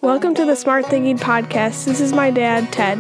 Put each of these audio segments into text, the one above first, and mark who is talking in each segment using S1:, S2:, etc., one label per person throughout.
S1: Welcome to the Smart Thinking Podcast. This is my dad, Ted.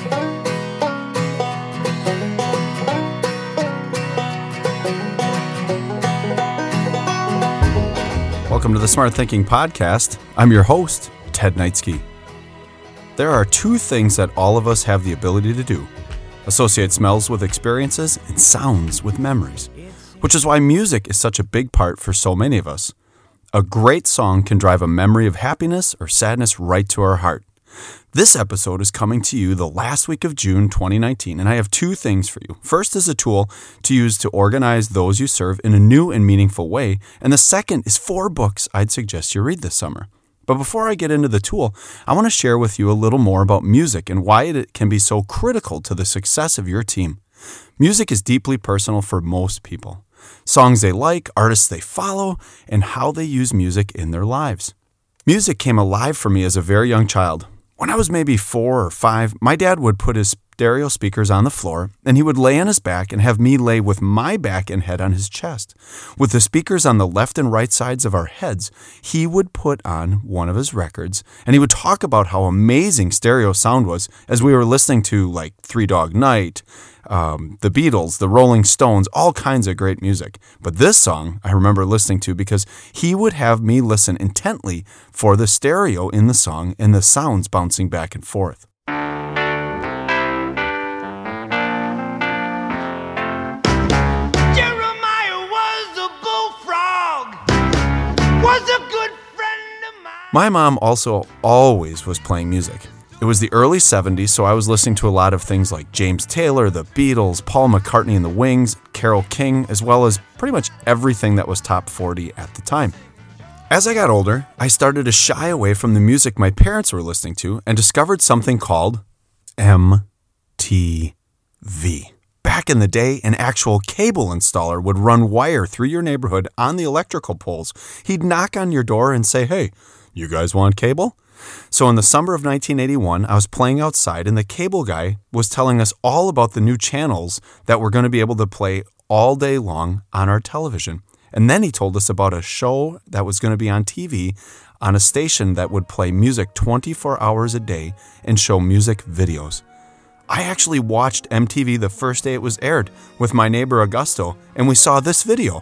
S2: Welcome to the Smart Thinking Podcast. I'm your host, Ted Knightsky. There are two things that all of us have the ability to do: associate smells with experiences and sounds with memories, which is why music is such a big part for so many of us. A great song can drive a memory of happiness or sadness right to our heart. This episode is coming to you the last week of June 2019, and I have two things for you. First is a tool to use to organize those you serve in a new and meaningful way, and the second is 4 books I'd suggest you read this summer. But before I get into the tool, I want to share with you a little more about music and why it can be so critical to the success of your team. Music is deeply personal for most people. Songs they like, artists they follow, and how they use music in their lives. Music came alive for me as a very young child. When I was maybe 4 or 5, my dad would put his stereo speakers on the floor, and he would lay on his back and have me lay with my back and head on his chest. With the speakers on the left and right sides of our heads, he would put on one of his records, and he would talk about how amazing stereo sound was as we were listening to like Three Dog Night, the Beatles, the Rolling Stones, all kinds of great music. But this song I remember listening to because he would have me listen intently for the stereo in the song and the sounds bouncing back and forth. My mom also always was playing music. It was the early 70s, so I was listening to a lot of things like James Taylor, the Beatles, Paul McCartney and the Wings, Carole King, as well as pretty much everything that was top 40 at the time. As I got older, I started to shy away from the music my parents were listening to and discovered something called MTV. Back in the day, an actual cable installer would run wire through your neighborhood on the electrical poles. He'd knock on your door and say, "Hey, you guys want cable?" So in the summer of 1981, I was playing outside, and the cable guy was telling us all about the new channels that we're going to be able to play all day long on our television. And then he told us about a show that was going to be on TV on a station that would play music 24 hours a day and show music videos. I actually watched MTV the first day it was aired with my neighbor Augusto, and we saw this video.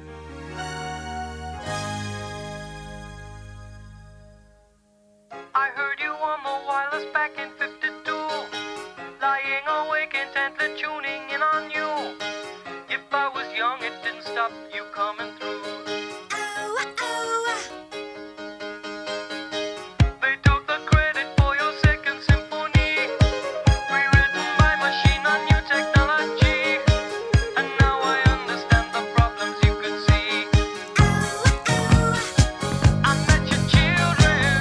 S3: I heard you on the wireless back in 52, lying awake intently tuning in on you. If I was young, it didn't stop you coming through. They took the credit for your second symphony, rewritten by machine on new technology, and now I understand the problems you could see. I met your children.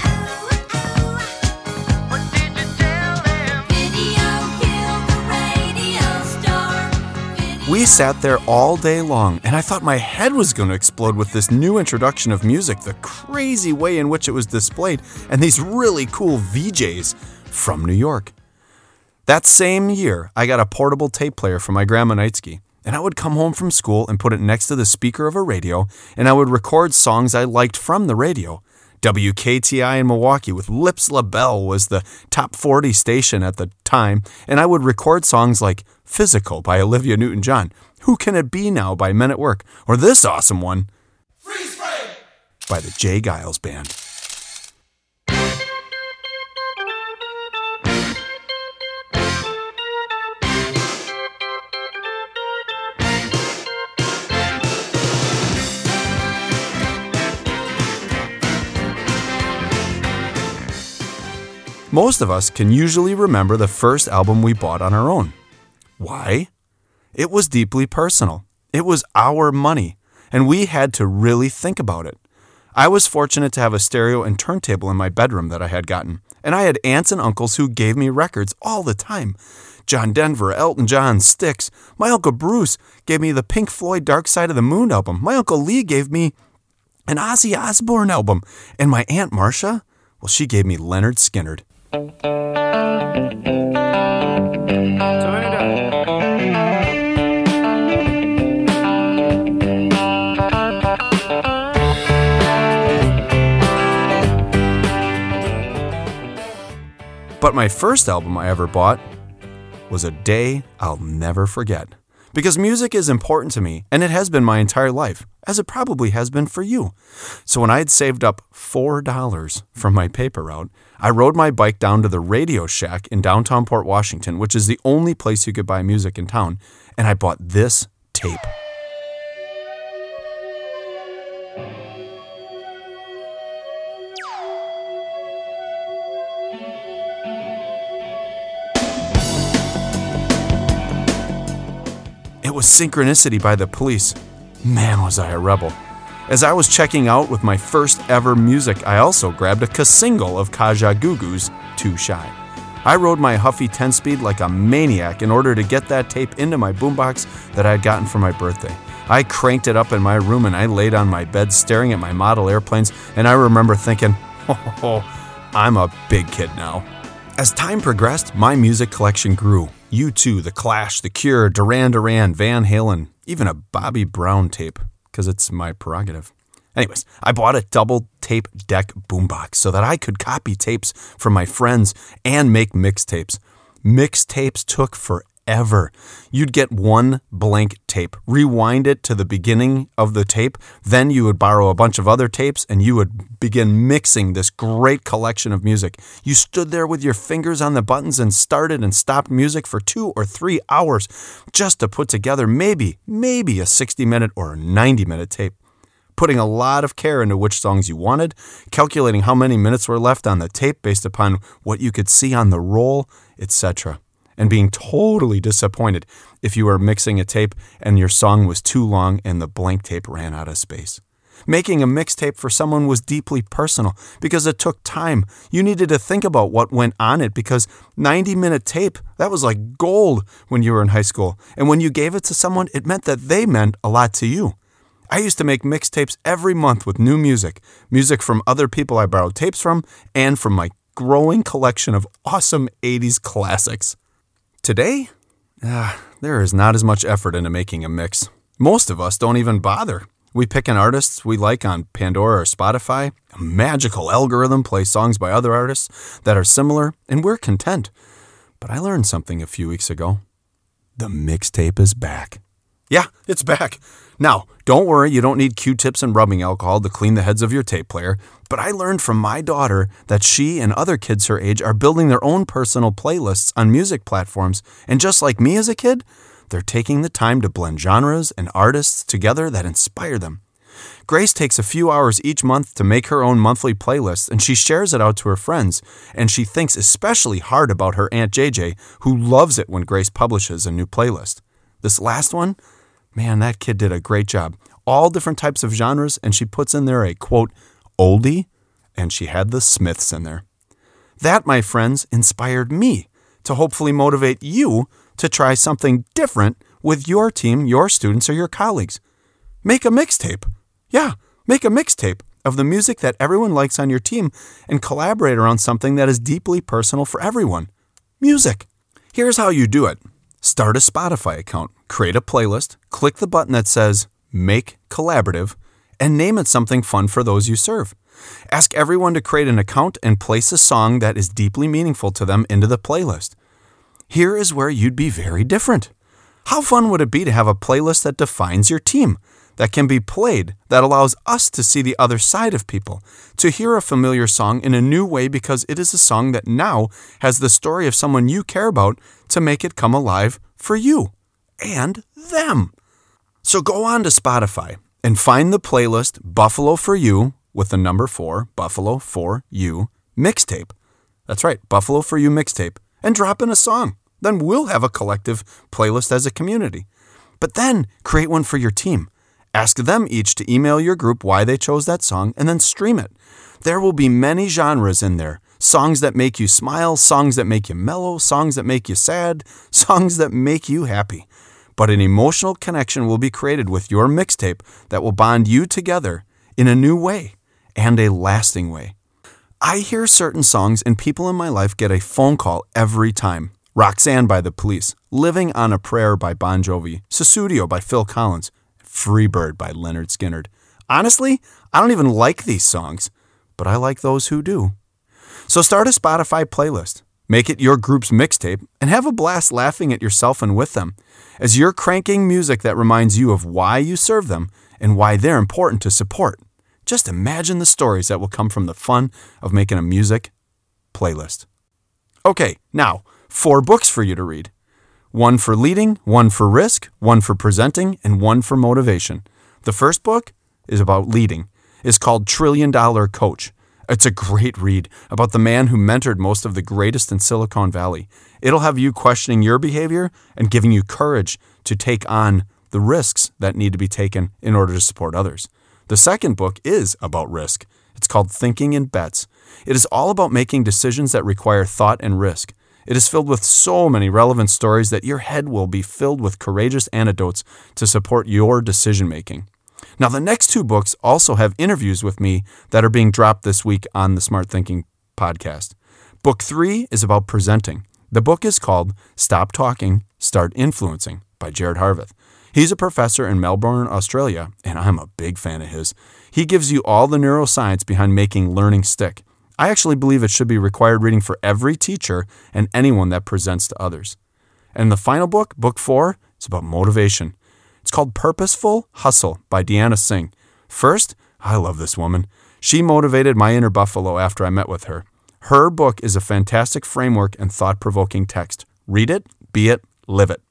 S3: What did you tell them?
S4: Video killed the radio star.
S2: We sat there all day long, and I thought my head was going to explode with this new introduction of music, the crazy way in which it was displayed, and these really cool VJs from New York. That same year, I got a portable tape player from my grandma Knightsky, and I would come home from school and put it next to the speaker of a radio, and I would record songs I liked from the radio. WKTI in Milwaukee with Lips LaBelle was the top 40 station at the time, and I would record songs like Physical by Olivia Newton-John, Who Can It Be Now by Men at Work, or this awesome one, Freeze Frame by the Jay Giles Band. Most of us can usually remember the first album we bought on our own. Why? It was deeply personal. It was our money, and we had to really think about it. I was fortunate to have a stereo and turntable in my bedroom that I had gotten, and I had aunts and uncles who gave me records all the time. John Denver, Elton John, Styx. My Uncle Bruce gave me the Pink Floyd Dark Side of the Moon album. My Uncle Lee gave me an Ozzy Osbourne album. And my Aunt Marcia, well, she gave me Lynyrd Skynyrd.
S3: Turn it up.
S2: But my first album I ever bought was a day I'll never forget. Because music is important to me, and it has been my entire life, as it probably has been for you. So when I had saved up $4 from my paper route, I rode my bike down to the Radio Shack in downtown Port Washington, which is the only place you could buy music in town, and I bought this tape. It was Synchronicity by The Police. Man, was I a rebel. As I was checking out with my first ever music, I also grabbed a single of Kajagoogoo's Too Shy. I rode my Huffy 10-speed like a maniac in order to get that tape into my boombox that I had gotten for my birthday. I cranked it up in my room and I laid on my bed staring at my model airplanes, and I remember thinking, I'm a big kid now. As time progressed, my music collection grew. U2, The Clash, The Cure, Duran Duran, Van Halen, even a Bobby Brown tape, because it's my prerogative. Anyways, I bought a double tape deck boombox so that I could copy tapes from my friends and make mixtapes. Mixtapes took forever. You'd get one blank tape, rewind it to the beginning of the tape, then you would borrow a bunch of other tapes and you would begin mixing this great collection of music. You stood there with your fingers on the buttons and started and stopped music for 2 or 3 hours just to put together maybe a 60-minute or a 90-minute tape. Putting a lot of care into which songs you wanted, calculating how many minutes were left on the tape based upon what you could see on the roll, etc. And being totally disappointed if you were mixing a tape and your song was too long and the blank tape ran out of space. Making a mixtape for someone was deeply personal because it took time. You needed to think about what went on it because 90-minute tape, that was like gold when you were in high school. And when you gave it to someone, it meant that they meant a lot to you. I used to make mixtapes every month with new music from other people I borrowed tapes from, and from my growing collection of awesome 80s classics. Today, there is not as much effort into making a mix. Most of us don't even bother. We pick an artist we like on Pandora or Spotify, a magical algorithm plays songs by other artists that are similar, and we're content. But I learned something a few weeks ago. The mixtape is back. Yeah, it's back. Now, don't worry, you don't need Q-tips and rubbing alcohol to clean the heads of your tape player, but I learned from my daughter that she and other kids her age are building their own personal playlists on music platforms, and just like me as a kid, they're taking the time to blend genres and artists together that inspire them. Grace takes a few hours each month to make her own monthly playlist, and she shares it out to her friends, and she thinks especially hard about her Aunt JJ, who loves it when Grace publishes a new playlist. This last one, man, that kid did a great job. All different types of genres, and she puts in there a, quote, oldie, and she had the Smiths in there. That, my friends, inspired me to hopefully motivate you to try something different with your team, your students, or your colleagues. Make a mixtape. Yeah, make a mixtape of the music that everyone likes on your team and collaborate around something that is deeply personal for everyone. Music. Here's how you do it. Start a Spotify account, create a playlist, click the button that says Make Collaborative, and name it something fun for those you serve. Ask everyone to create an account and place a song that is deeply meaningful to them into the playlist. Here is where you'd be very different. How fun would it be to have a playlist that defines your team, that can be played, that allows us to see the other side of people, to hear a familiar song in a new way because it is a song that now has the story of someone you care about to make it come alive for you and them. So go on to Spotify and find the playlist Buffalo for You with the number 4, Buffalo for You mixtape. That's right, Buffalo for You mixtape, and drop in a song. Then we'll have a collective playlist as a community. But then create one for your team. Ask them each to email your group why they chose that song and then stream it. There will be many genres in there. Songs that make you smile, songs that make you mellow, songs that make you sad, songs that make you happy. But an emotional connection will be created with your mixtape that will bond you together in a new way and a lasting way. I hear certain songs and people in my life get a phone call every time. Roxanne by The Police, Living on a Prayer by Bon Jovi, Sussudio by Phil Collins, Freebird by Lynyrd Skynyrd. Honestly, I don't even like these songs, but I like those who do. So start a Spotify playlist. Make it your group's mixtape and have a blast laughing at yourself and with them, as you're cranking music that reminds you of why you serve them and why they're important to support. Just imagine the stories that will come from the fun of making a music playlist. Okay, now, 4 books for you to read. 1 for leading, 1 for risk, 1 for presenting, and 1 for motivation. The first book is about leading. It's called $1 Trillion Coach. It's a great read about the man who mentored most of the greatest in Silicon Valley. It'll have you questioning your behavior and giving you courage to take on the risks that need to be taken in order to support others. The second book is about risk. It's called Thinking in Bets. It is all about making decisions that require thought and risk. It is filled with so many relevant stories that your head will be filled with courageous anecdotes to support your decision making. Now, the next 2 books also have interviews with me that are being dropped this week on the Smart Thinking podcast. Book 3 is about presenting. The book is called Stop Talking, Start Influencing by Jared Harvath. He's a professor in Melbourne, Australia, and I'm a big fan of his. He gives you all the neuroscience behind making learning stick. I actually believe it should be required reading for every teacher and anyone that presents to others. And the final book, Book 4, is about motivation. It's called Purposeful Hustle by Deanna Singh. First, I love this woman. She motivated my inner buffalo after I met with her. Her book is a fantastic framework and thought-provoking text. Read it, be it, live it.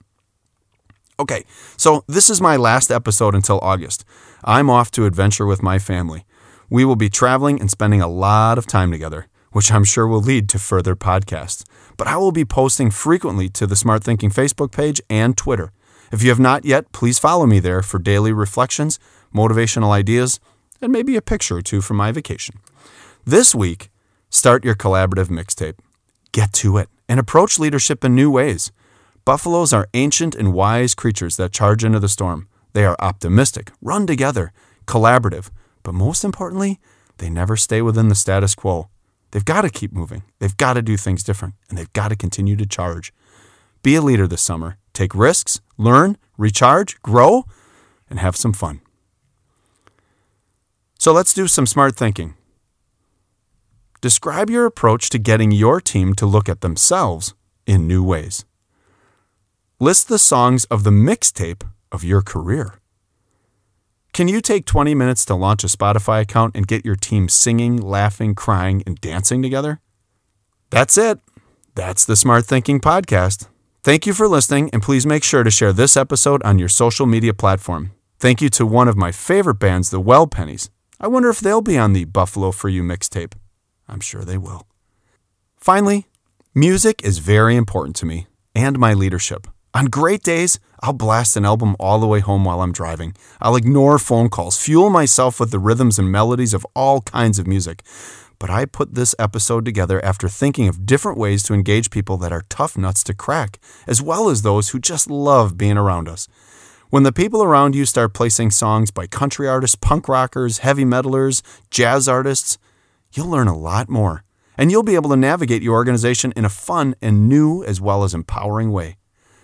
S2: Okay, so this is my last episode until August. I'm off to adventure with my family. We will be traveling and spending a lot of time together, which I'm sure will lead to further podcasts. But I will be posting frequently to the Smart Thinking Facebook page and Twitter. If you have not yet, please follow me there for daily reflections, motivational ideas, and maybe a picture or 2 from my vacation. This week, start your collaborative mixtape. Get to it and approach leadership in new ways. Buffaloes are ancient and wise creatures that charge into the storm. They are optimistic, run together, collaborative, but most importantly, they never stay within the status quo. They've got to keep moving. They've got to do things different, and they've got to continue to charge. Be a leader this summer. Take risks, learn, recharge, grow, and have some fun. So let's do some smart thinking. Describe your approach to getting your team to look at themselves in new ways. List the songs of the mixtape of your career. Can you take 20 minutes to launch a Spotify account and get your team singing, laughing, crying, and dancing together? That's it. That's the Smart Thinking Podcast. Thank you for listening, and please make sure to share this episode on your social media platform. Thank you to one of my favorite bands, the Well Pennies. I wonder if they'll be on the Buffalo For You mixtape. I'm sure they will. Finally, music is very important to me and my leadership. On great days, I'll blast an album all the way home while I'm driving. I'll ignore phone calls, fuel myself with the rhythms and melodies of all kinds of music. But I put this episode together after thinking of different ways to engage people that are tough nuts to crack, as well as those who just love being around us. When the people around you start placing songs by country artists, punk rockers, heavy metalers, jazz artists, you'll learn a lot more. And you'll be able to navigate your organization in a fun and new as well as empowering way.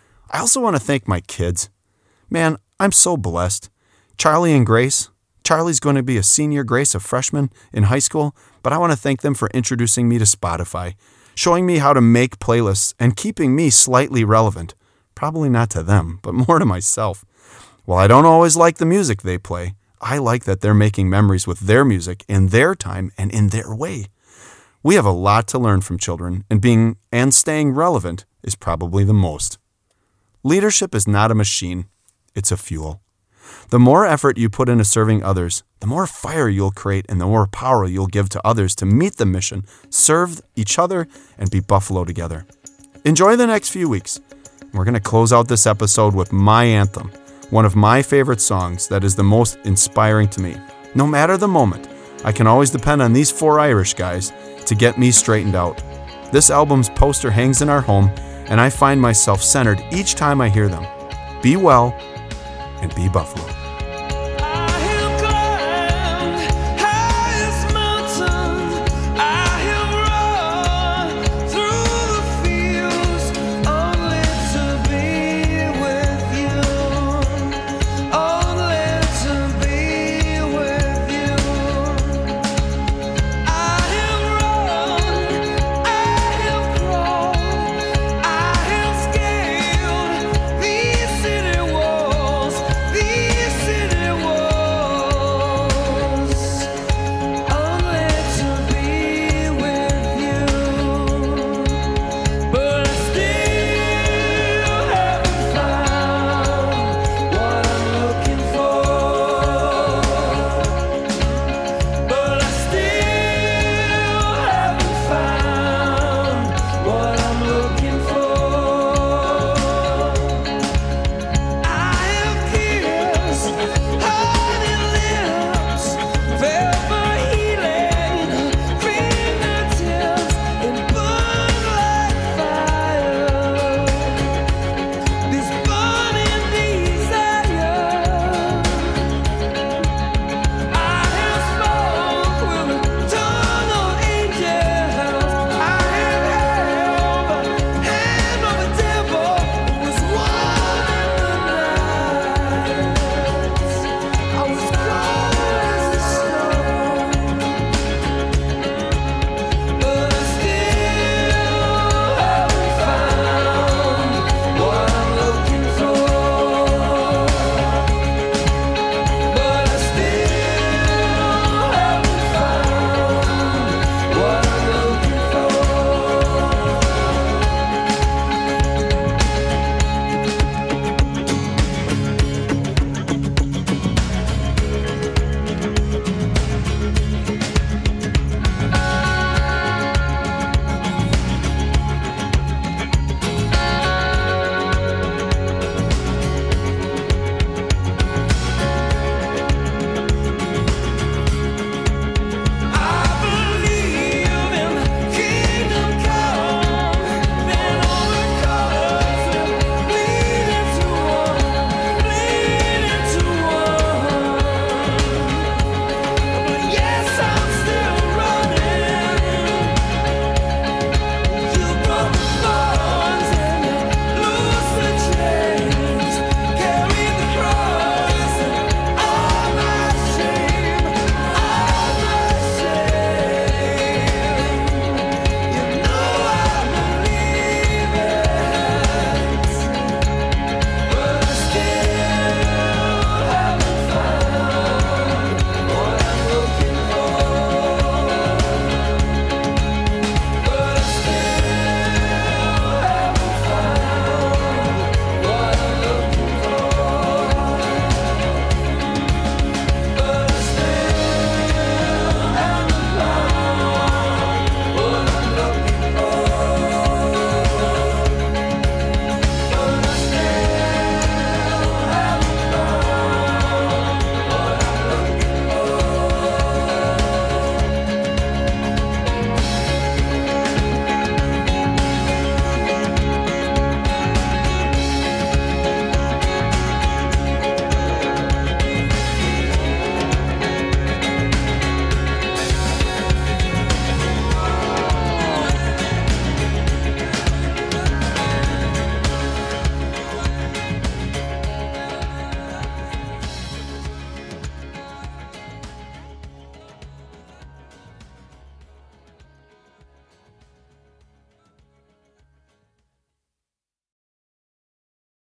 S2: I also want to thank my kids. Man, I'm so blessed. Charlie and Grace. Charlie's going to be a senior, Grace a freshman in high school, but I want to thank them for introducing me to Spotify, showing me how to make playlists, and keeping me slightly relevant. Probably not to them, but more to myself. While I don't always like the music they play, I like that they're making memories with their music in their time and in their way. We have a lot to learn from children, and staying relevant is probably the most. Leadership is not a machine, it's a fuel. The more effort you put into serving others, the more fire you'll create and the more power you'll give to others to meet the mission, serve each other, and be Buffalo together. Enjoy the next few weeks. We're going to close out this episode with my anthem, one of my favorite songs that is the most inspiring to me. No matter the moment, I can always depend on these 4 Irish guys to get me straightened out. This album's poster hangs in our home, and I find myself centered each time I hear them. Be well and be Buffalo.